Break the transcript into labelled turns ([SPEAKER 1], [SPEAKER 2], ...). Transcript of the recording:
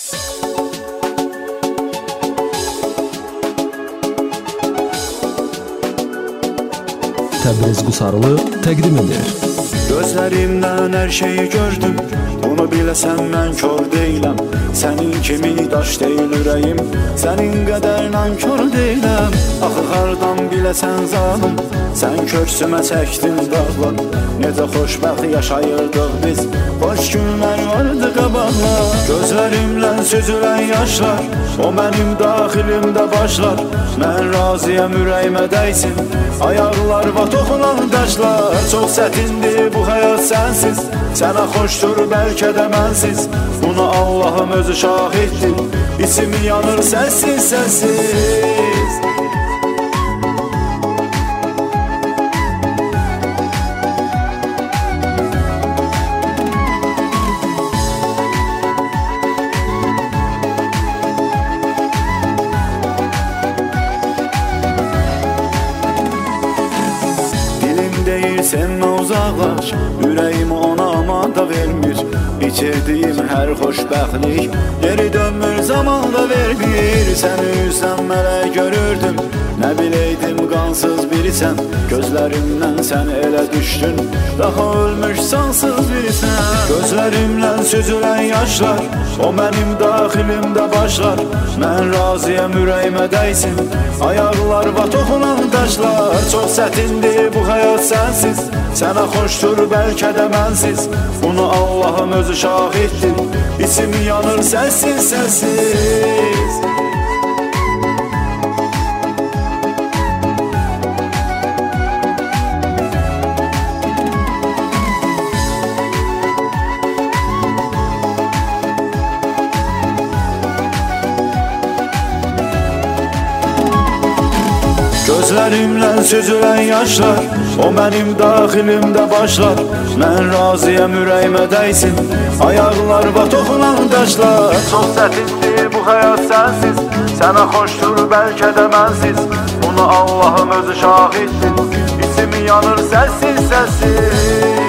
[SPEAKER 1] Təbriz Qusarlı təqdim edir.
[SPEAKER 2] Gözlərimdən hər şeyi gördüm, bunu biləsən mən kör deyiləm. Sənin kimi daş deyil ürəyim, sənin qədər nankör deyiləm. Axı hardan biləsən zalım, sən köksümə çəkdin dağlar. Necə xoşbəxt yaşayırdıq biz, xoş günlər vardı qabaqlar. Gözlərimlə süzülən yaşlar, o mənim daxilimdə başlar. Mən razıyam ürəyimə dəysin, ayaqlar və toxunan daşlar. Çox çətindir bu həyat sənsiz, sənə xoşdur bəlkə də mənsiz. Buna Allahım özü şahiddir, içim yanır səssiz səssiz. Sevmə uzaqlaş, ürəyim ona amanda vermir. İçirdiyim hər xoşbəxtlik geri dönmür, zaman da vermir. Səni üzdən mələk görürdüm, nə biləydim qansız birisən. Gözlərimdən sən elə düşdün, daha ölmüş sansız birisən. Gözlərimdən süzülən yaşlar, o mənim daxilimdə başlar. Mən razıyam ürəyimə dəysin, ayaqlar və toxunan daşlar. Çox çətindir bu həyat sənsiz, sənə xoşdur bəlkə də mənsiz. Bunu Allahım özü şahiddir, içim yanır səssiz səssiz. Gözlərimlə süzülən yaşlar, o mənim daxilimdə başlar. Mən razıyam ürəyimə dəysin, ayaqlar və toxunan daşlar. Çox çətindir bu həyat sənsiz, sənə xoşdur bəlkə də mənsiz. Bunu Allahım özü şahiddir, içim yanır səssiz səssiz.